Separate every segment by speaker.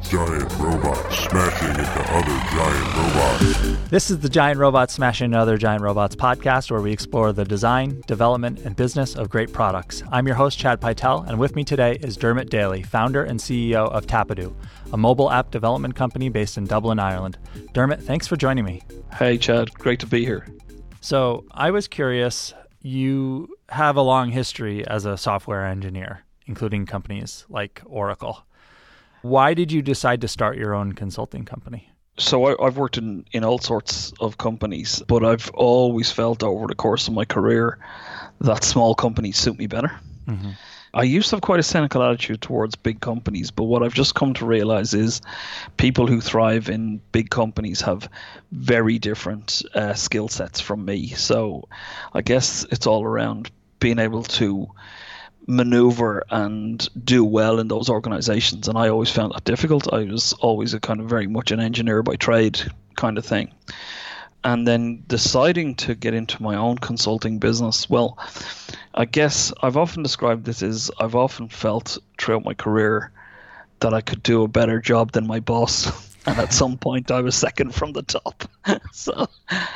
Speaker 1: Giant robots smashing into other giant robots.
Speaker 2: This is the Giant Robots Smashing into Other Giant Robots podcast, where we explore the design, development, and business of great products. I'm your host, Chad Pytel, and with me today is Dermot Daly, founder and CEO of Tapidoo, a mobile app development company based in Dublin, Ireland. Dermot, thanks for joining me.
Speaker 3: Hey, Chad. Great to be here.
Speaker 2: So I was curious, you have a long history as a software engineer, including companies like Oracle. Why did you decide to start your own consulting company?
Speaker 3: So I've worked in all sorts of companies, but I've always felt over the course of my career that small companies suit me better. Mm-hmm. I used to have quite a cynical attitude towards big companies, but what I've just come to realize is people who thrive in big companies have very different skill sets from me. So I guess it's all around being able to maneuver and do well in those organizations, and I always found that difficult. I was always a kind of very much an engineer by trade kind of thing. And then deciding to get into my own consulting business, well, I guess I've often described this as I've often felt throughout my career that I could do a better job than my boss. And at some point I was second from the top. So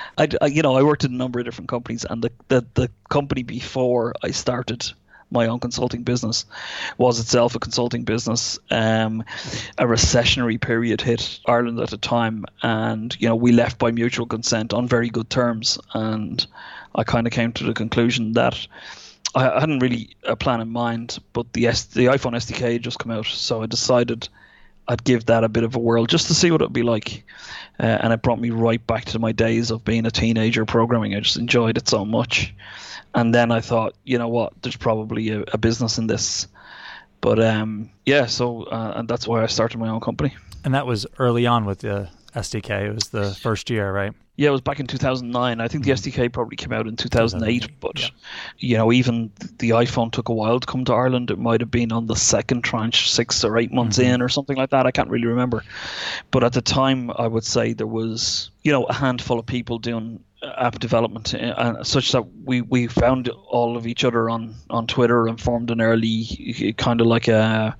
Speaker 3: I worked in a number of different companies, and the company before I started my own consulting business was itself a consulting business. A recessionary period hit Ireland at the time, and we left by mutual consent on very good terms. And I kind of came to the conclusion that I hadn't really a plan in mind, but the iPhone SDK had just come out, so I decided I'd give that a bit of a whirl just to see what it'd be like. And it brought me right back to my days of being a teenager programming. I just enjoyed it so much. And then I thought, you know what, there's probably a business in this. But and that's why I started my own company.
Speaker 2: And that was early on with the SDK. It was the first year, right?
Speaker 3: Yeah, it was back in 2009. I think the SDK probably came out in 2008. But, even the iPhone took a while to come to Ireland. It might have been on the second tranche, 6 or 8 months in or something like that. I can't really remember. But at the time, I would say there was, a handful of people doing app development, such that we found all of each other on Twitter and formed an early kind of like a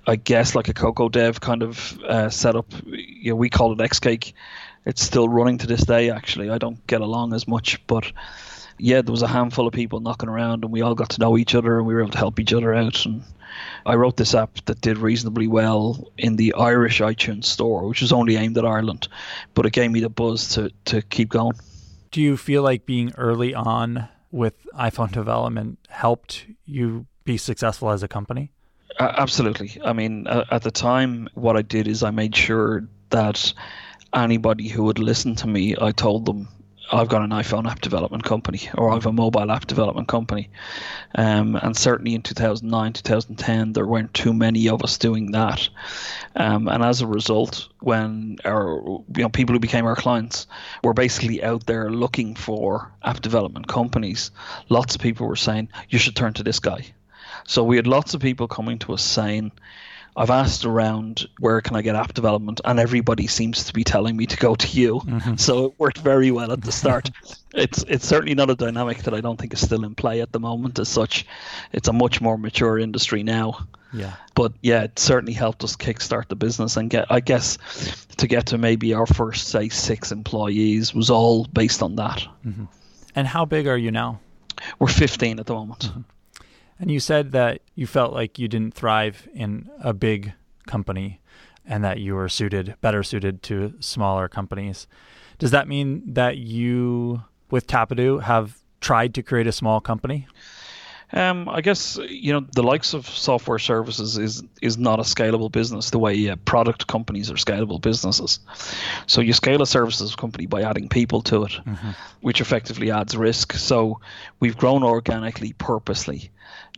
Speaker 3: Cocoa Dev kind of setup. We call it Xcake. It's still running to this day, actually. I don't get along as much, but there was a handful of people knocking around, and we all got to know each other, and we were able to help each other out. And I wrote this app that did reasonably well in the Irish iTunes store, which was only aimed at Ireland, but it gave me the buzz to keep going.
Speaker 2: Do you feel like being early on with iPhone development helped you be successful as a company?
Speaker 3: Absolutely. I mean, at the time, what I did is I made sure that anybody who would listen to me, I told them, I've got an iPhone app development company, or I have a mobile app development company. And certainly in 2009, 2010, there weren't too many of us doing that. And as a result, when our people who became our clients were basically out there looking for app development companies, lots of people were saying, you should turn to this guy. So we had lots of people coming to us saying, I've asked around, where can I get app development? And everybody seems to be telling me to go to you. Mm-hmm. So it worked very well at the start. It's certainly not a dynamic that I don't think is still in play at the moment as such. It's a much more mature industry now.
Speaker 2: Yeah.
Speaker 3: But it certainly helped us kickstart the business and get to maybe our first, say, 6 employees was all based on that.
Speaker 2: Mm-hmm. And how big are you now?
Speaker 3: We're 15 at the moment.
Speaker 2: Mm-hmm. And you said that you felt like you didn't thrive in a big company and that you were better suited to smaller companies. Does that mean that you, with Tapidoo, have tried to create a small company?
Speaker 3: I guess, the likes of software services is not a scalable business the way product companies are scalable businesses. So you scale a services company by adding people to it, mm-hmm. which effectively adds risk. So we've grown organically, purposely.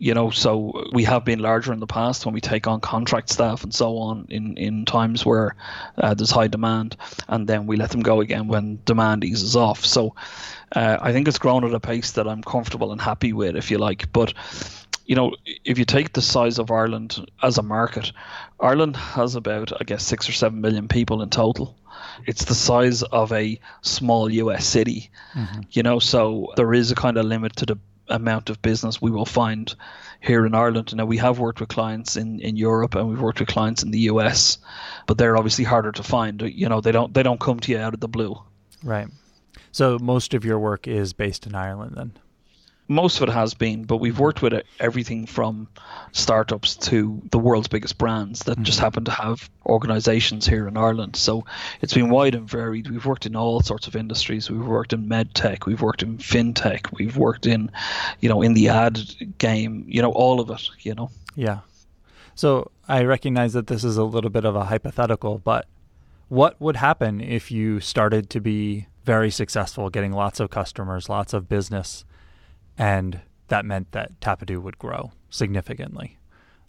Speaker 3: So we have been larger in the past when we take on contract staff and so on in times where there's high demand, and then we let them go again when demand eases off. So I think it's grown at a pace that I'm comfortable and happy with, if you like. But, if you take the size of Ireland as a market, Ireland has about, 6 or 7 million people in total. It's the size of a small US city, mm-hmm. So there is a kind of limit to the amount of business we will find here in Ireland. Now, we have worked with clients in Europe, and we've worked with clients in the US, but they're obviously harder to find. They don't come to you out of the blue.
Speaker 2: Right. So most of your work is based in Ireland then?
Speaker 3: Most of it has been, but we've worked with everything from startups to the world's biggest brands that just happen to have organizations here in Ireland. So it's been wide and varied. We've worked in all sorts of industries. We've worked in med tech. We've worked in fintech. We've worked in, in the ad game, all of it,
Speaker 2: Yeah. So I recognize that this is a little bit of a hypothetical, but what would happen if you started to be very successful, getting lots of customers, lots of business, and that meant that Tapadu would grow significantly,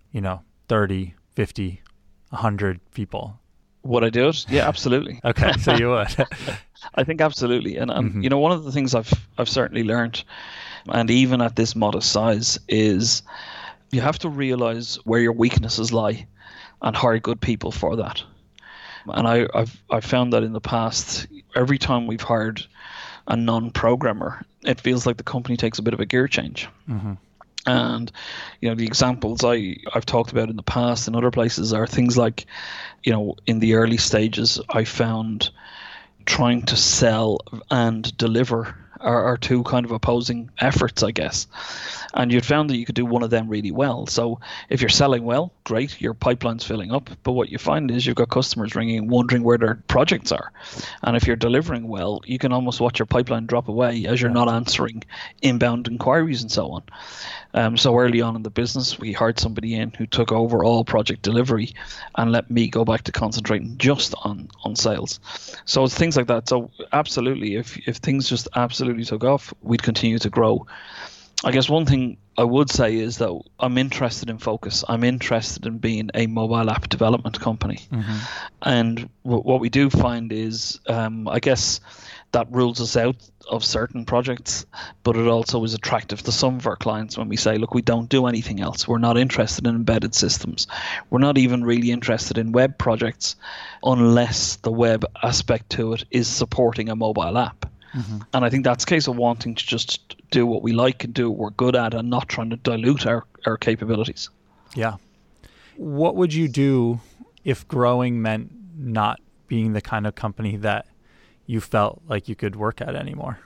Speaker 2: 30, 50, 100 people?
Speaker 3: Would I do it? Yeah, absolutely.
Speaker 2: Okay, so you would.
Speaker 3: I think absolutely. And one of the things I've certainly learned, and even at this modest size, is you have to realize where your weaknesses lie and hire good people for that. And I've found that in the past, every time we've hired a non-programmer, it feels like the company takes a bit of a gear change. And the examples I've talked about in the past and other places are things like, in the early stages, I found trying to sell and deliver are two kind of opposing efforts, I guess. And you'd found that you could do one of them really well. So if you're selling well, great, your pipeline's filling up. But what you find is you've got customers ringing, wondering where their projects are. And if you're delivering well, you can almost watch your pipeline drop away as you're not answering inbound inquiries and so on. So early on in the business, we hired somebody in who took over all project delivery and let me go back to concentrating just on sales. So it's things like that. So absolutely, if things just absolutely took off, we'd continue to grow. I guess one thing I would say is that I'm interested in focus. I'm interested in being a mobile app development company. And what we do find is, I guess, that rules us out of certain projects, but it also is attractive to some of our clients when we say, look, we don't do anything else. We're not interested in embedded systems. We're not even really interested in web projects unless the web aspect to it is supporting a mobile app. And I think that's a case of wanting to just do what we like and do what we're good at and not trying to dilute our capabilities.
Speaker 2: Yeah. What would you do if growing meant not being the kind of company that you felt like you could work at anymore?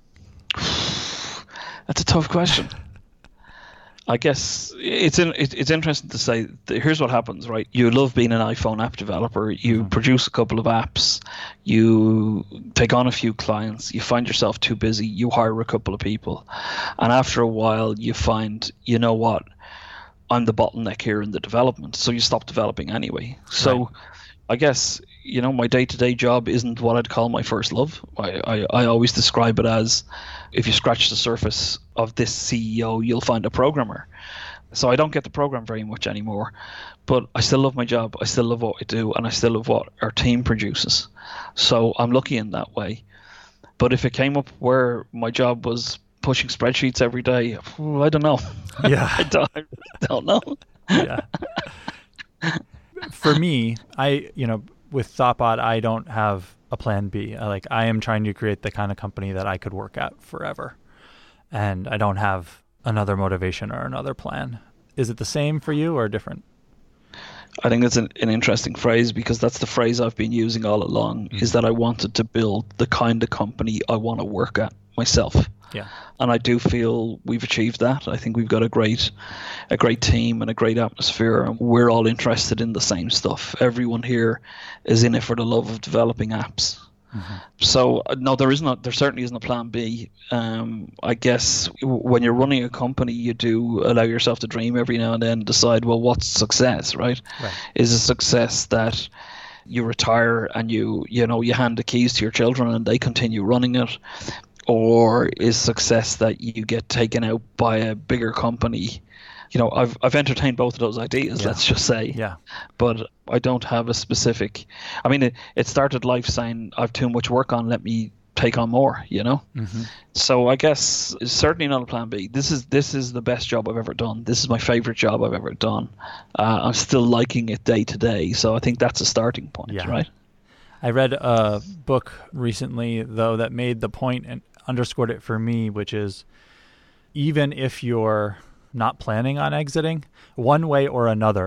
Speaker 3: That's a tough question. I guess it's interesting to say that here's what happens, right? You love being an iPhone app developer. You produce a couple of apps. You take on a few clients. You find yourself too busy. You hire a couple of people. And after a while, you find, you know what? I'm the bottleneck here in the development. So you stop developing anyway. So I guess, my day-to-day job isn't what I'd call my first love. I always describe it as, if you scratch the surface of this CEO, you'll find a programmer. So I don't get to program very much anymore, but I still love my job. I still love what I do, and I still love what our team produces. So I'm lucky in that way. But if it came up where my job was pushing spreadsheets every day, I don't know.
Speaker 2: Yeah.
Speaker 3: I don't know.
Speaker 2: Yeah. For me, with Thoughtbot, I don't have a plan B. I am trying to create the kind of company that I could work at forever. And I don't have another motivation or another plan. Is it the same for you or different?
Speaker 3: I think it's an interesting phrase, because that's the phrase I've been using all along, is that I wanted to build the kind of company I want to work at myself.
Speaker 2: Yeah.
Speaker 3: And I do feel we've achieved that. I think we've got a great team and a great atmosphere, and we're all interested in the same stuff. Everyone here is in it for the love of developing apps. So no, there certainly isn't a plan B. I guess when you're running a company, you do allow yourself to dream every now and then and decide, well, what's success, right? Is a success that you retire and you hand the keys to your children and they continue running it? Or is success that you get taken out by a bigger company? I've entertained both of those ideas, let's just say. Yeah. But I don't have a specific. I mean, it started life saying, I've too much work on, let me take on more, So I guess it's certainly not a plan B. This is the best job I've ever done. This is my favorite job I've ever done. I'm still liking it day to day. So I think that's a starting point, right?
Speaker 2: I read a book recently, though, that made the point and underscored it for me, which is, even if you're not planning on exiting, one way or another,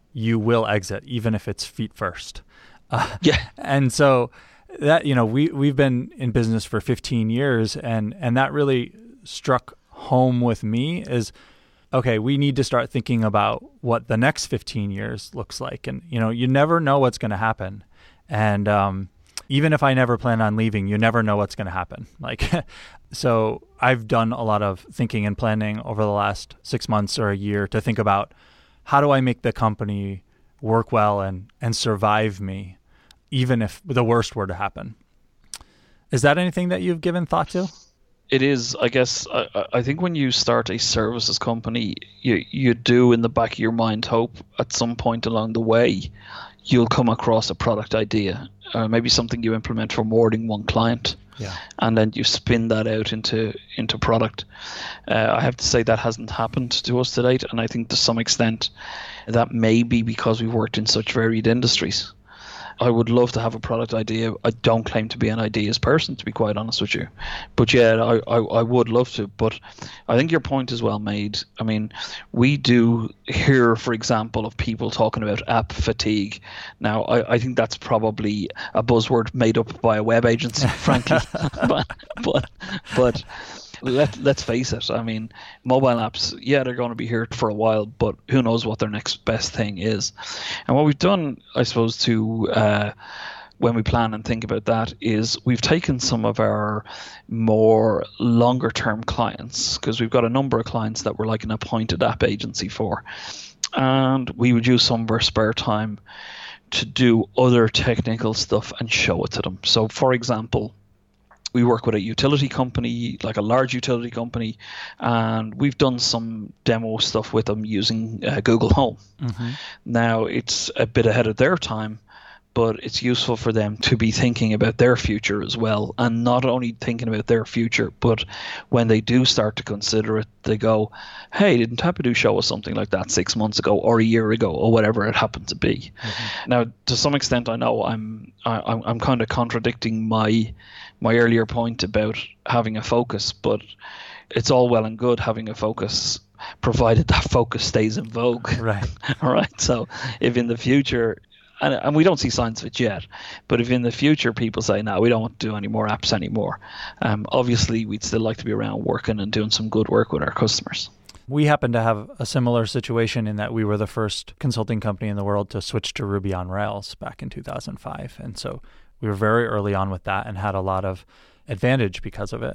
Speaker 2: you will exit, even if it's feet first.
Speaker 3: Yeah.
Speaker 2: And so that, we've been in business for 15 years, and that really struck home with me is, okay, we need to start thinking about what the next 15 years looks like. And, you never know what's going to happen. And even if I never plan on leaving, you never know what's going to happen. So I've done a lot of thinking and planning over the last 6 months or a year to think about, how do I make the company work well and survive me, even if the worst were to happen? Is that anything that you've given thought to?
Speaker 3: It is, I guess. I think when you start a services company, you do in the back of your mind hope at some point along the way you'll come across a product idea, maybe something you implement for more than one client.
Speaker 2: Yeah.
Speaker 3: And then you spin that out into product. I have to say that hasn't happened to us to date, and I think to some extent that may be because we've worked in such varied industries. I would love to have a product idea. I don't claim to be an ideas person, to be quite honest with you. But yeah, I would love to. But I think your point is well made. I mean, we do hear, for example, of people talking about app fatigue. Now, I think that's probably a buzzword made up by a web agency, frankly. But let's face it. I mean, mobile apps, yeah, they're going to be here for a while, but who knows what their next best thing is. And what we've done, I suppose, to when we plan and think about that, is we've taken some of our more longer term clients, because we've got a number of clients that we're like an appointed app agency for, and we would use some of our spare time to do other technical stuff and show it to them. So, for example, we work with a utility company, like a large utility company, and we've done some demo stuff with them using Google Home. Mm-hmm. Now, it's a bit ahead of their time, but it's useful for them to be thinking about their future as well, and not only thinking about their future, but when they do start to consider it, they go, hey, didn't Tapadu show us something like that 6 months ago or a year ago or whatever it happened to be? Mm-hmm. Now, to some extent, I know I'm kind of contradicting my earlier point about having a focus, but it's all well and good having a focus, provided that focus stays in vogue.
Speaker 2: Right.
Speaker 3: All right. So if in the future, and we don't see signs of it yet, but if in the future people say, no, we don't want to do any more apps anymore, obviously we'd still like to be around working and doing some good work with our customers.
Speaker 2: We happen to have a similar situation in that we were the first consulting company in the world to switch to Ruby on Rails back in 2005. And so we were very early on with that and had a lot of advantage because of it.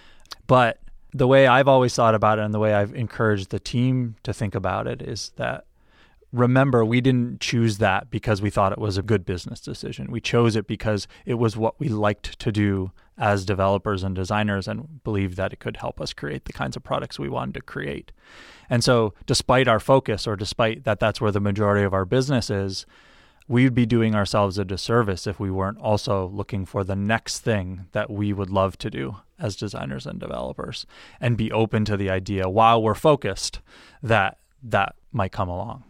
Speaker 2: But the way I've always thought about it and the way I've encouraged the team to think about it is that, remember, we didn't choose that because we thought it was a good business decision. We chose it because it was what we liked to do as developers and designers and believed that it could help us create the kinds of products we wanted to create. And so despite our focus, or despite that that's where the majority of our business is, we'd be doing ourselves a disservice if we weren't also looking for the next thing that we would love to do as designers and developers, and be open to the idea while we're focused that might come along.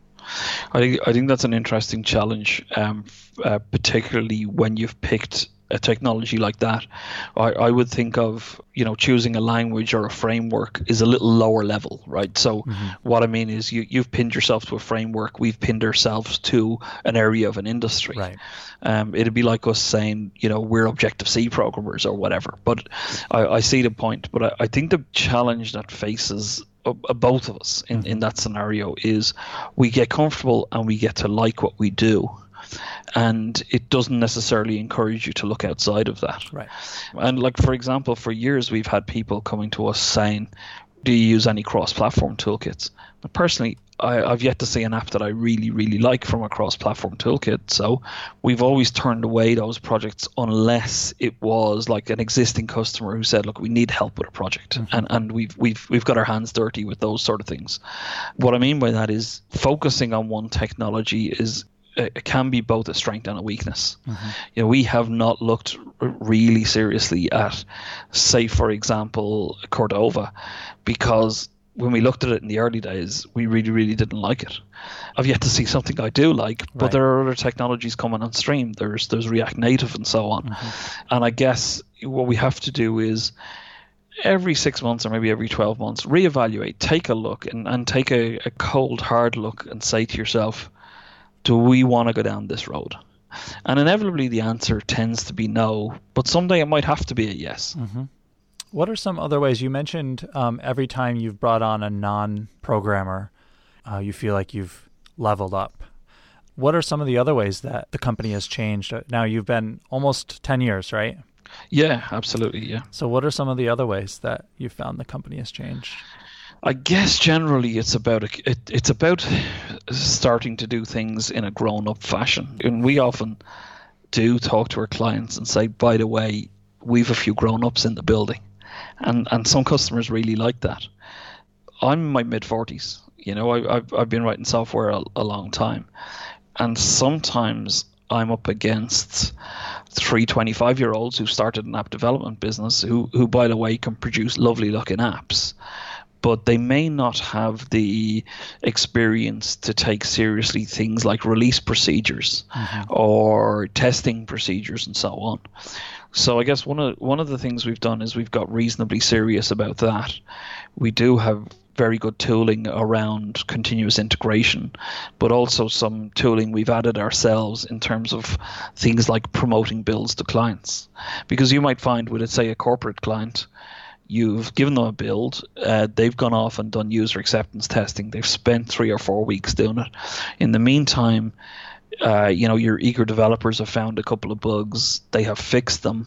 Speaker 3: I think that's an interesting challenge, particularly when you've picked a technology like that. I would think of, choosing a language or a framework is a little lower level, right? So what I mean is you've pinned yourself to a framework, we've pinned ourselves to an area of an industry. Right. It'd be like us saying, we're Objective-C programmers or whatever. But I see the point. But I think the challenge that faces both of us in that scenario is we get comfortable and we get to like what we do, and it doesn't necessarily encourage you to look outside of that.
Speaker 2: Right.
Speaker 3: And like, for example, for years we've had people coming to us saying, do you use any cross-platform toolkits? But personally, I've yet to see an app that I really, really like from a cross-platform toolkit. So we've always turned away those projects unless it was like an existing customer who said, look, we need help with a project. And we've got our hands dirty with those sort of things. What I mean by that is focusing on one technology it can be both a strength and a weakness. We have not looked really seriously at, say, for example, Cordova, because when we looked at it in the early days, we really, really didn't like it. I've yet to see something I do like, but there are other technologies coming on stream. There's React Native and so on. And I guess what we have to do is every 6 months or maybe every 12 months, reevaluate, take a look and take a cold, hard look and say to yourself, do we want to go down this road? And inevitably the answer tends to be no, but someday it might have to be a yes.
Speaker 2: Mm-hmm. What are some other ways? You mentioned every time you've brought on a non-programmer, you feel like you've leveled up. What are some of the other ways that the company has changed? Now you've been almost 10 years, right?
Speaker 3: Yeah, absolutely, yeah.
Speaker 2: So what are some of the other ways that you found the company has changed?
Speaker 3: I guess generally it's about starting to do things in a grown-up fashion. And we often do talk to our clients and say, by the way, we've a few grown-ups in the building. And some customers really like that. I'm in my mid-40s. You know, I've been writing software a long time. And sometimes I'm up against 3 25-year-olds who started an app development business who, by the way, can produce lovely-looking apps. But they may not have the experience to take seriously things like release procedures or testing procedures and so on. So I guess one of the things we've done is we've got reasonably serious about that. We do have very good tooling around continuous integration, but also some tooling we've added ourselves in terms of things like promoting builds to clients. Because you might find with, let's say, a corporate client, you've given them a build, they've gone off and done user acceptance testing. They've spent 3 or 4 weeks doing it. In the meantime, your eager developers have found a couple of bugs, they have fixed them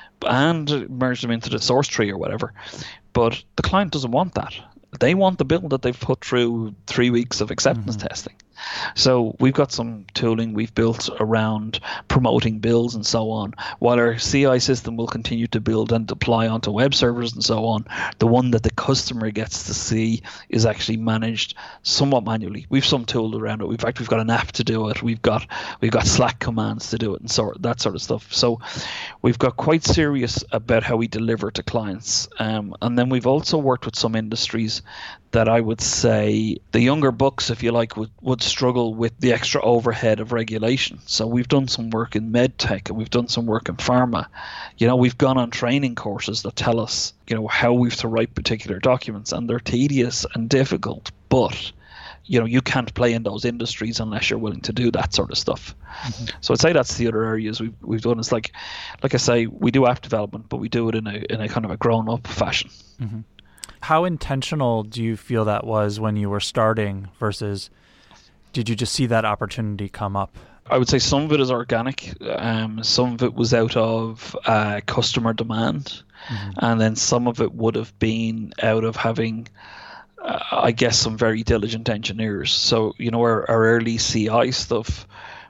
Speaker 3: and merged them into the source tree or whatever. But the client doesn't want that. They want the build that they've put through 3 weeks of acceptance testing. So we've got some tooling we've built around promoting builds and so on. While our CI system will continue to build and deploy onto web servers and so on, the one that the customer gets to see is actually managed somewhat manually. We've some tool around it. In fact, we've got an app to do it. We've got Slack commands to do it and that sort of stuff. So we've got quite serious about how we deliver to clients. And then we've also worked with some industries that I would say the younger bucks, if you like, would struggle with the extra overhead of regulation. So we've done some work in medtech and we've done some work in pharma. You know, we've gone on training courses that tell us, you know, how we've to write particular documents, and they're tedious and difficult, but you know, you can't play in those industries unless you're willing to do that sort of stuff. So I'd say that's the other areas we've done. It's like I say, we do app development, but we do it in a kind of a grown-up fashion.
Speaker 2: How intentional do you feel that was when you were starting versus did you just see that opportunity come up?
Speaker 3: I would say some of it is organic. Some of it was out of customer demand. And then some of it would have been out of having, I guess, some very diligent engineers. So, you know, our early CI stuff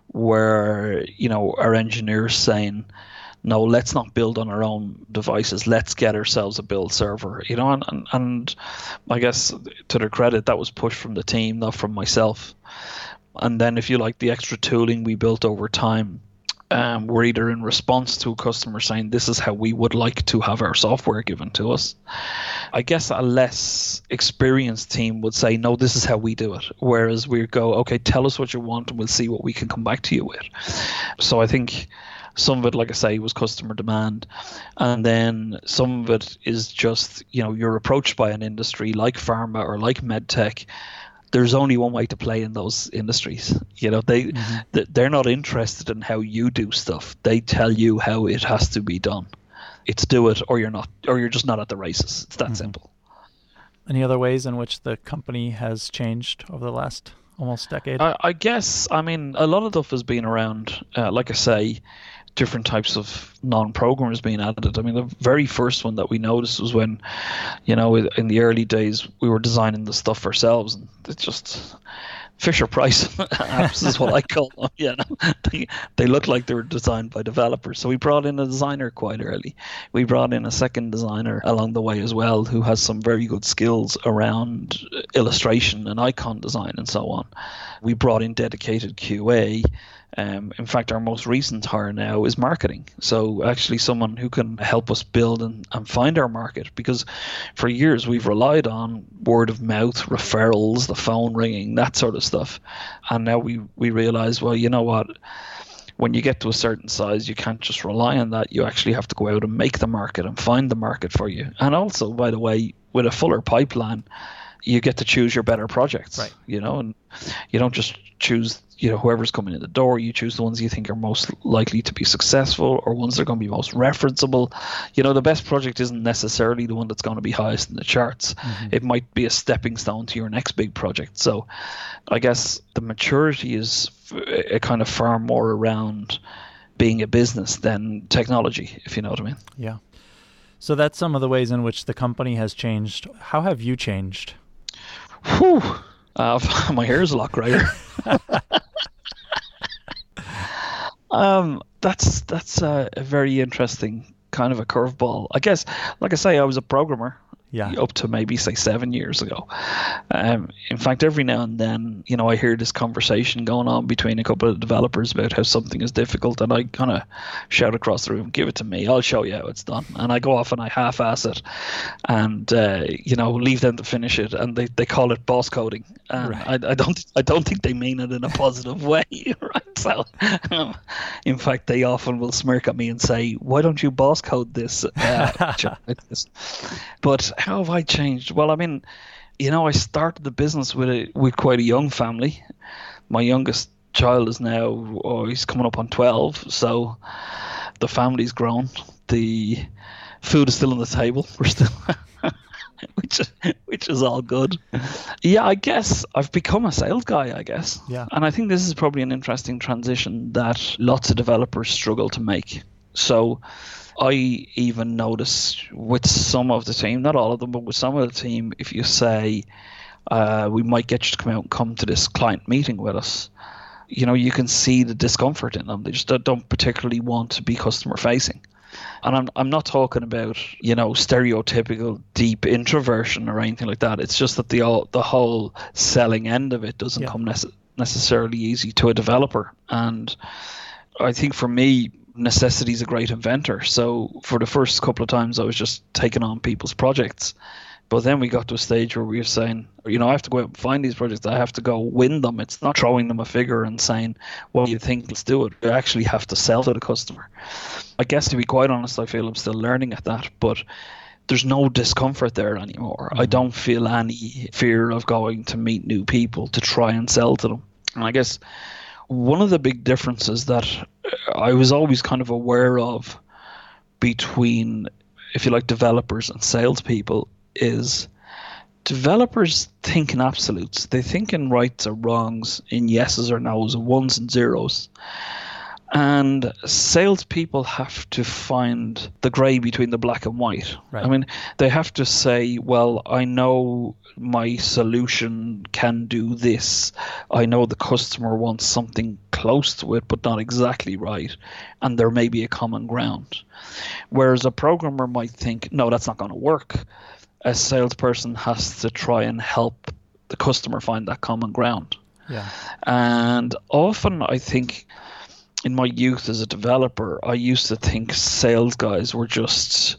Speaker 3: where, you know, our engineers saying, no, let's not build on our own devices. Let's get ourselves a build server, you know, and I guess to their credit, that was pushed from the team, not from myself. And then if you like the extra tooling we built over time, we're either in response to a customer saying, this is how we would like to have our software given to us. I guess a less experienced team would say, no, this is how we do it. Whereas we go, okay, tell us what you want and we'll see what we can come back to you with. So I think some of it, like I say, was customer demand. And then some of it is just, you know, you're approached by an industry like pharma or like medtech. There's only one way to play in those industries. You know, they're not interested in how you do stuff. They tell you how it has to be done. It's do it or you're not, or you're just not at the races. It's that simple.
Speaker 2: Any other ways in which the company has changed over the last almost decade?
Speaker 3: I guess, I mean, a lot of stuff has been around, like I say, different types of non-programmers being added. I mean, the very first one that we noticed was when, you know, in the early days, we were designing the stuff ourselves, and it's just Fisher-Price apps is what I call them. You know, they look like they were designed by developers. So we brought in a designer quite early. We brought in a second designer along the way as well, who has some very good skills around illustration and icon design and so on. We brought in dedicated QA. In fact, our most recent hire now is marketing. So actually someone who can help us build and find our market, because for years we've relied on word of mouth, referrals, the phone ringing, that sort of stuff. And now we realize, well, you know what? When you get to a certain size, you can't just rely on that. You actually have to go out and make the market and find the market for you. And also, by the way, with a fuller pipeline, you get to choose your better projects,
Speaker 2: right?
Speaker 3: You know, and you don't just choose, whoever's coming in the door, you choose the ones you think are most likely to be successful, or ones that are going to be most referenceable. The best project isn't necessarily the one that's going to be highest in the charts. It might be a stepping stone to your next big project. So I guess the maturity is a kind of far more around being a business than technology, if you know what I mean.
Speaker 2: Yeah. So that's some of the ways in which the company has changed. How have you changed?
Speaker 3: Whew. My hair is a lot grayer. That's a very interesting kind of a curveball. I guess, like I say, I was a programmer.
Speaker 2: Yeah.
Speaker 3: Up to maybe say 7 years ago. In fact, every now and then, I hear this conversation going on between a couple of developers about how something is difficult, and I kind of shout across the room, "Give it to me, I'll show you how it's done." And I go off and I half-ass it, and leave them to finish it, and they call it boss coding.
Speaker 2: Right.
Speaker 3: I don't think they mean it in a positive way, right? So, in fact, they often will smirk at me and say, "Why don't you boss code this?" But how have I changed? Well, I mean, I started the business with quite a young family. My youngest child is now, he's coming up on 12, so the family's grown. The food is still on the table. We're still, which is all good. Yeah, I guess I've become a sales guy, I guess.
Speaker 2: Yeah.
Speaker 3: And I think this is probably an interesting transition that lots of developers struggle to make. So I even notice with some of the team, not all of them, but with some of the team, if you say, we might get you to come to this client meeting with us, you can see the discomfort in them. They just don't particularly want to be customer facing. And I'm not talking about, stereotypical deep introversion or anything like that. It's just that the whole selling end of it doesn't come necessarily easy to a developer. And I think for me, necessity is a great inventor. So for the first couple of times, I was just taking on people's projects. But then we got to a stage where we were saying, I have to go out and find these projects. I have to go win them. It's not throwing them a figure and saying, "What do you think? Let's do it." You actually have to sell to the customer. I guess, to be quite honest, I feel I'm still learning at that. But there's no discomfort there anymore. I don't feel any fear of going to meet new people to try and sell to them. And I guess one of the big differences that I was always kind of aware of between, if you like, developers and salespeople is developers think in absolutes. They think in rights or wrongs, in yeses or nos, in ones and zeros. And salespeople have to find the grey between the black and white.
Speaker 2: Right.
Speaker 3: I mean, they have to say, well, I know my solution can do this. I know the customer wants something close to it, but not exactly right. And there may be a common ground. Whereas a programmer might think, no, that's not going to work. A salesperson has to try and help the customer find that common ground.
Speaker 2: Yeah.
Speaker 3: And often I think in my youth as a developer, I used to think sales guys were just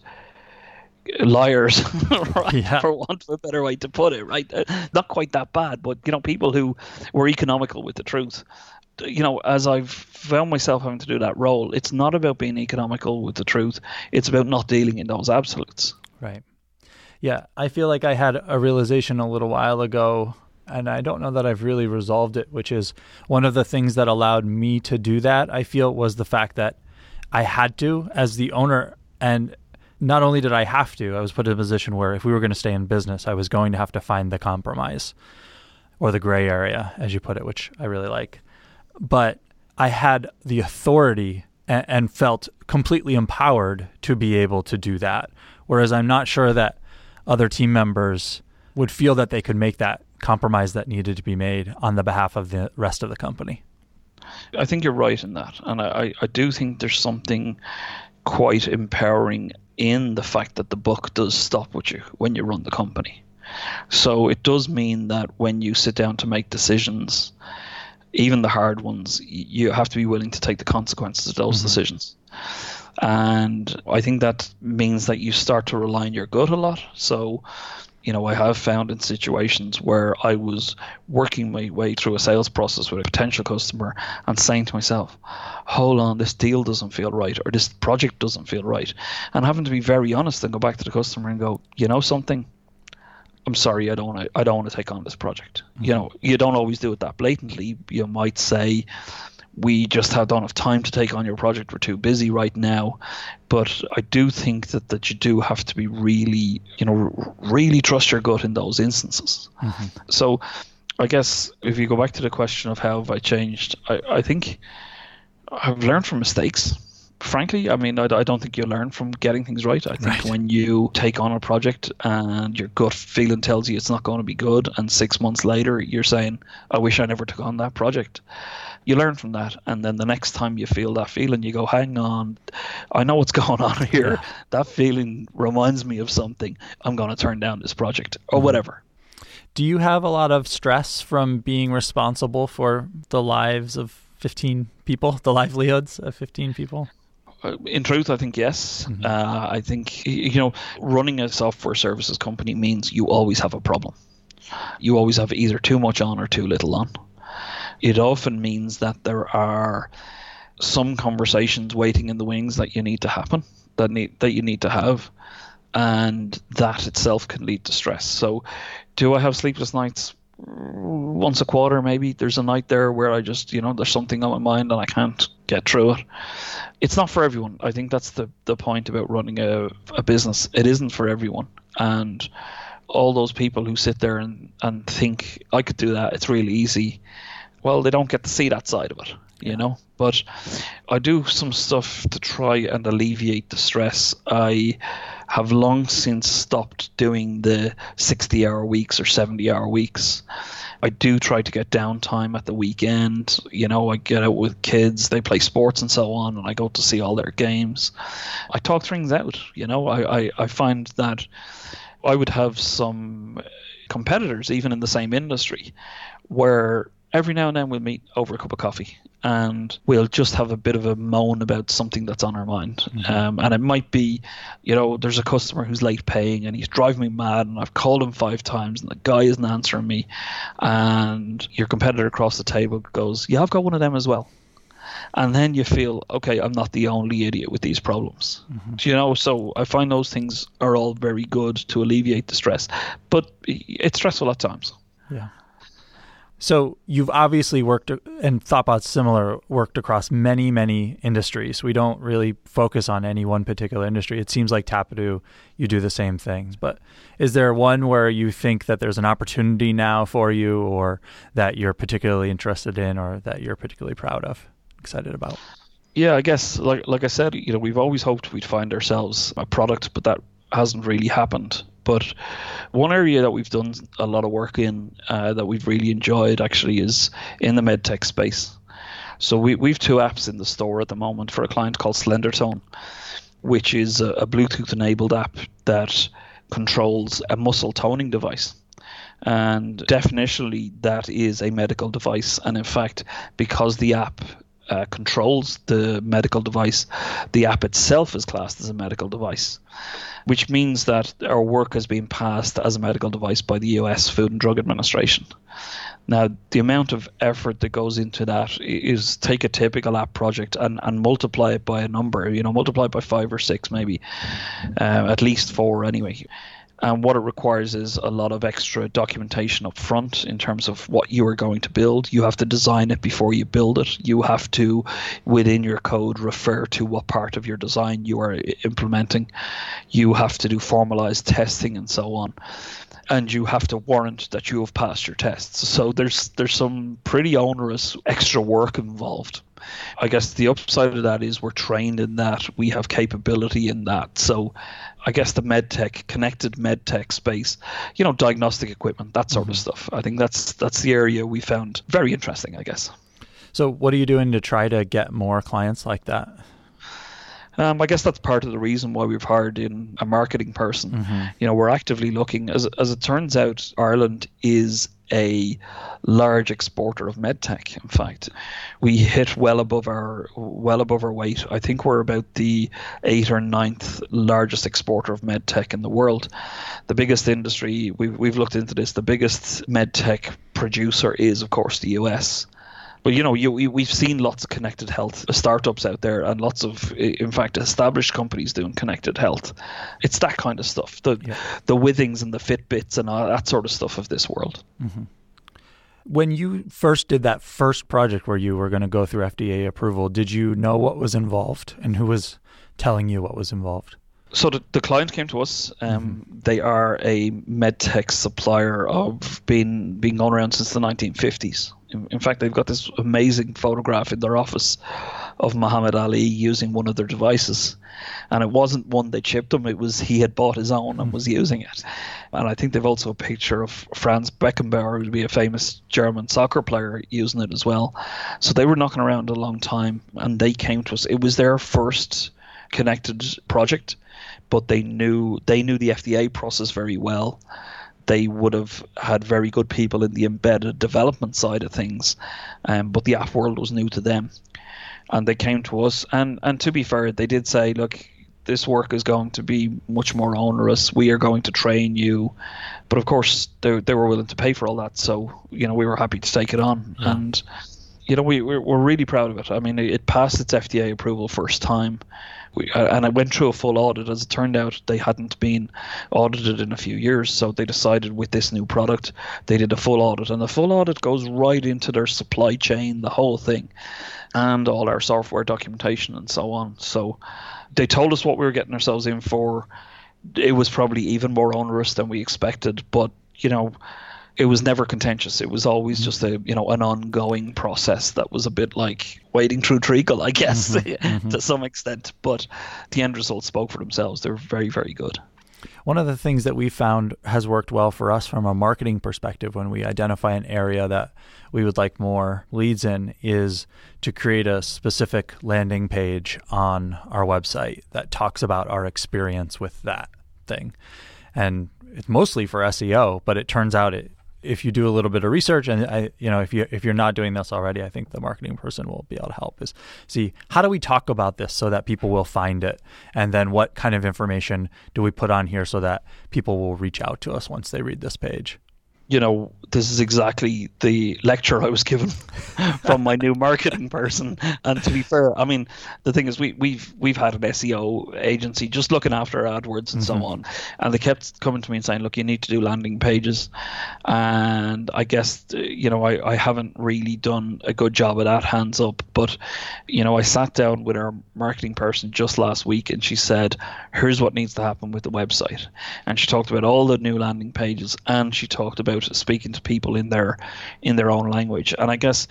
Speaker 3: liars, right?
Speaker 2: Yeah.
Speaker 3: For want of a better way to put it, right? Not quite that bad, but people who were economical with the truth. As I've found myself having to do that role, it's not about being economical with the truth. It's about not dealing in those absolutes.
Speaker 2: Right. Yeah, I feel like I had a realization a little while ago, and I don't know that I've really resolved it, which is one of the things that allowed me to do that, I feel, was the fact that I had to, as the owner. And not only did I have to, I was put in a position where if we were going to stay in business, I was going to have to find the compromise or the gray area, as you put it, which I really like. But I had the authority and felt completely empowered to be able to do that. Whereas I'm not sure that other team members would feel that they could make that compromise that needed to be made on the behalf of the rest of the company.
Speaker 3: I think you're right in that. And I do think there's something quite empowering in the fact that the buck does stop with you when you run the company. So it does mean that when you sit down to make decisions, even the hard ones, you have to be willing to take the consequences of those decisions. And I think that means that you start to rely on your gut a lot. So, I have found in situations where I was working my way through a sales process with a potential customer and saying to myself, hold on, this deal doesn't feel right, or this project doesn't feel right. And having to be very honest and go back to the customer and go, something, I'm sorry, I don't want to take on this project. You don't always do it that blatantly. You might say, we just don't have time to take on your project. We're too busy right now. But I do think that you do have to be really, really trust your gut in those instances. Mm-hmm. So I guess if you go back to the question of how have I changed, I think I've learned from mistakes. Frankly, I mean, I don't think you learn from getting things right. I think when you take on a project and your gut feeling tells you it's not going to be good, and 6 months later you're saying, I wish I never took on that project, you learn from that. And then the next time you feel that feeling, you go, hang on, I know what's going on here. Yeah. That feeling reminds me of something. I'm going to turn down this project or whatever.
Speaker 2: Do you have a lot of stress from being responsible for the lives of 15 people, the livelihoods of 15 people?
Speaker 3: In truth, I think yes. Mm-hmm. I think, running a software services company means you always have a problem. You always have either too much on or too little on. It often means that there are some conversations waiting in the wings that you need to happen, that you need to have, and that itself can lead to stress. So do I have sleepless nights? Once a quarter, maybe. There's a night there where I just, there's something on my mind and I can't get through it. It's not for everyone. I think that's the point about running a business. It isn't for everyone. And all those people who sit there and think, I could do that, it's really easy, well, they don't get to see that side of it, But I do some stuff to try and alleviate the stress. I have long since stopped doing the 60-hour weeks or 70-hour weeks. I do try to get downtime at the weekend. I get out with kids, they play sports and so on, and I go to see all their games. I talk things out. I find that I would have some competitors, even in the same industry, where every now and then we'll meet over a cup of coffee and we'll just have a bit of a moan about something that's on our mind. Mm-hmm. And it might be, there's a customer who's late paying and he's driving me mad and I've called him 5 times and the guy isn't answering me. And your competitor across the table goes, yeah, I've got one of them as well. And then you feel, okay, I'm not the only idiot with these problems. Mm-hmm. So I find those things are all very good to alleviate the stress. But it's stressful at times.
Speaker 2: Yeah. So you've obviously worked, and Thoughtbot's similar, worked across many, many industries. We don't really focus on any one particular industry. It seems like Tapadu, you do the same things. But is there one where you think that there's an opportunity now for you, or that you're particularly interested in, or that you're particularly proud of, excited about?
Speaker 3: Yeah, I guess, like I said, we've always hoped we'd find ourselves a product, but that hasn't really happened. But one area that we've done a lot of work in that we've really enjoyed actually is in the medtech space. So we've 2 apps in the store at the moment for a client called SlenderTone, which is a Bluetooth-enabled app that controls a muscle toning device. And definitionally, that is a medical device. And in fact, because the app controls the medical device, the app itself is classed as a medical device, which means that our work has been passed as a medical device by the US Food and Drug Administration. Now, the amount of effort that goes into that is take a typical app project and multiply it by a number, multiply it by 5 or 6 maybe, at least 4 anyway. And what it requires is a lot of extra documentation up front in terms of what you are going to build. You have to design it before you build it. You have to, within your code, refer to what part of your design you are implementing. You have to do formalized testing and so on. And you have to warrant that you have passed your tests. So there's some pretty onerous extra work involved. I guess the upside of that is we're trained in that, we have capability in that. So I guess the connected medtech space, diagnostic equipment, that sort of stuff. I think that's the area we found very interesting, I guess.
Speaker 2: So what are you doing to try to get more clients like that?
Speaker 3: I guess that's part of the reason why we've hired in a marketing person. Mm-hmm. We're actively looking. As it turns out, Ireland is a large exporter of medtech. In fact, we hit well above our weight. I think we're about the 8th or 9th largest exporter of medtech in the world. The biggest industry, we've looked into this, the biggest medtech producer is, of course, the US. But we've seen lots of connected health startups out there, and lots of, in fact, established companies doing connected health. It's that kind of stuff, the Withings and the Fitbits and all that sort of stuff of this world.
Speaker 2: Mm-hmm. When you first did that first project where you were going to go through FDA approval, did you know what was involved and who was telling you what was involved?
Speaker 3: So the client came to us. They are a medtech supplier of been going around since the 1950s. In fact, they've got this amazing photograph in their office of Muhammad Ali using one of their devices. And it wasn't one they chipped him. It was he had bought his own and was using it. And I think they've also a picture of Franz Beckenbauer, who would be a famous German soccer player, using it as well. So they were knocking around a long time, and they came to us. It was their first connected project, but they knew the FDA process very well. They would have had very good people in the embedded development side of things, but the app world was new to them. And they came to us, and to be fair, they did say, look, this work is going to be much more onerous. We are going to train you. But of course, they were willing to pay for all that. So, we were happy to take it on. Yeah. And, we're really proud of it. I mean, it passed its FDA approval first time. And it went through a full audit. As it turned out, they hadn't been audited in a few years. So they decided with this new product, they did a full audit. And the full audit goes right into their supply chain, the whole thing, and all our software documentation and so on. So they told us what we were getting ourselves in for. It was probably even more onerous than we expected. But, it was never contentious. It was always just an ongoing process that was a bit like wading through treacle, I guess, to some extent. But the end results spoke for themselves. They were very, very good.
Speaker 2: One of the things that we found has worked well for us from a marketing perspective when we identify an area that we would like more leads in is to create a specific landing page on our website that talks about our experience with that thing. And it's mostly for SEO, but it turns out if you do a little bit of research, and if you're not doing this already, I think the marketing person will be able to help, is see, how do we talk about this so that people will find it? And then what kind of information do we put on here so that people will reach out to us once they read this page?
Speaker 3: This is exactly the lecture I was given from my new marketing person. And to be fair, I mean, the thing is, we've had an SEO agency just looking after our AdWords and so on, and they kept coming to me and saying, look, you need to do landing pages. And I guess I haven't really done a good job of that, hands up. But I sat down with our marketing person just last week, and she said, here's what needs to happen with the website. And she talked about all the new landing pages, and she talked about speaking to people in their own language. And I guess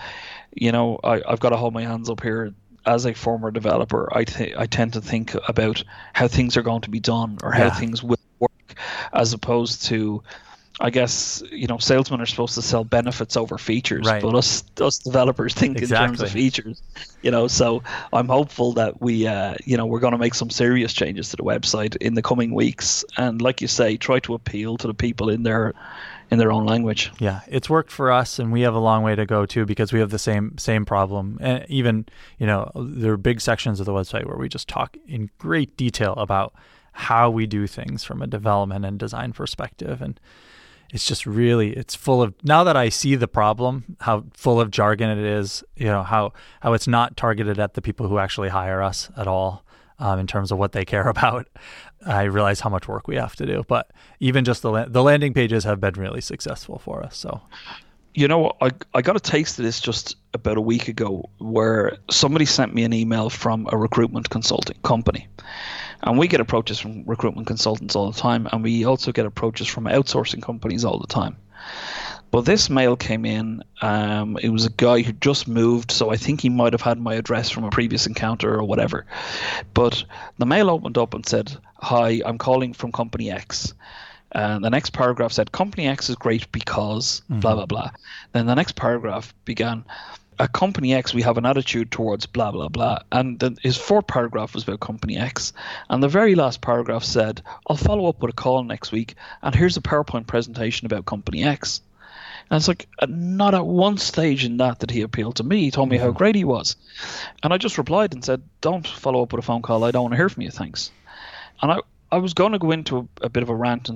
Speaker 3: I've got to hold my hands up here. As a former developer, I tend to think about how things are going to be done, or how things will work, as opposed to, I guess, salesmen are supposed to sell benefits over features, right? But us developers think in terms of features, so I'm hopeful that we're going to make some serious changes to the website in the coming weeks, and like you say, try to appeal to the people in their own language. Yeah,
Speaker 2: it's worked for us, and we have a long way to go too, because we have the same problem. And even, there are big sections of the website where we just talk in great detail about how we do things from a development and design perspective. And it's just really, it's full of, now that I see the problem, how full of jargon it is, how it's not targeted at the people who actually hire us at all. In terms of what they care about, I realize how much work we have to do. But even just the landing pages have been really successful for us. So,
Speaker 3: I got a taste of this just about a week ago, where somebody sent me an email from a recruitment consulting company. And we get approaches from recruitment consultants all the time, and we also get approaches from outsourcing companies all the time. But this mail came in. It was a guy who just moved, so I think he might have had my address from a previous encounter or whatever. But the mail opened up and said, "Hi, I'm calling from Company X." And the next paragraph said, "Company X is great because blah, blah, blah." Then the next paragraph began, "At Company X, we have an attitude towards blah, blah, blah." And then his fourth paragraph was about Company X. And the very last paragraph said, "I'll follow up with a call next week, and here's a PowerPoint presentation about Company X." And it's like, not at one stage in that did he appeal to me. He told me how great he was. And I just replied and said, "Don't follow up with a phone call. I don't want to hear from you, thanks." And I was going to go into a bit of a rant and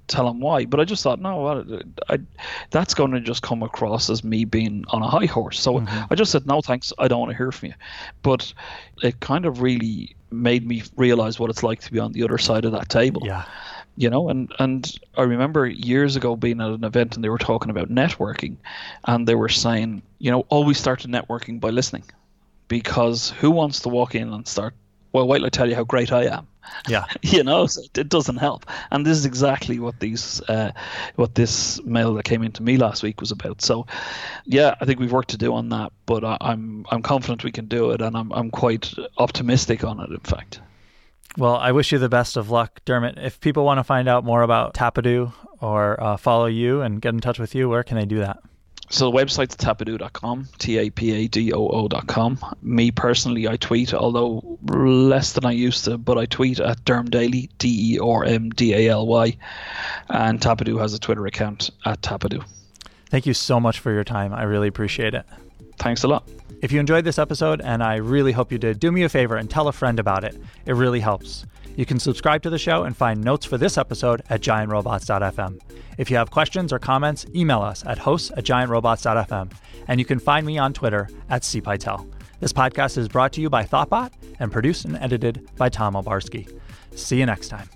Speaker 3: tell him why. But I just thought, no, that's going to just come across as me being on a high horse. So I just said, no, thanks, I don't want to hear from you. But it kind of really made me realize what it's like to be on the other side of that table.
Speaker 2: Yeah.
Speaker 3: You know, and I remember years ago being at an event and they were talking about networking, and they were saying, you know, always start networking by listening, because who wants to walk in and start, well, wait till I tell you how great I am.
Speaker 2: Yeah.
Speaker 3: You know, so it doesn't help. And this is exactly what what this mail that came into me last week was about. So, yeah, I think we've work to do on that, but I'm confident we can do it, and I'm quite optimistic on it, in fact.
Speaker 2: Well, I wish you the best of luck, Dermot. If people want to find out more about Tapadoo or follow you and get in touch with you, where can they do that?
Speaker 3: So the website's tapadoo.com, tapadoo.com. Me personally, I tweet, although less than I used to, but I tweet at Dermdaly, DERMDALY, and Tapadoo has a Twitter account at Tapadoo.
Speaker 2: Thank you so much for your time. I really appreciate it.
Speaker 3: Thanks a lot.
Speaker 2: If you enjoyed this episode, and I really hope you did, do me a favor and tell a friend about it. It really helps. You can subscribe to the show and find notes for this episode at giantrobots.fm. If you have questions or comments, email us at hosts@giantrobots.fm. And you can find me on Twitter at cpytel. This podcast is brought to you by Thoughtbot and produced and edited by Tom Obarski. See you next time.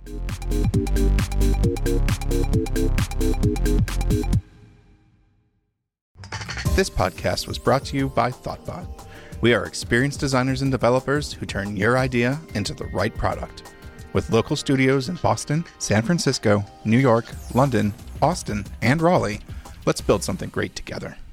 Speaker 4: This podcast was brought to you by Thoughtbot. We are experienced designers and developers who turn your idea into the right product. With local studios in Boston, San Francisco, New York, London, Austin, and Raleigh, let's build something great together.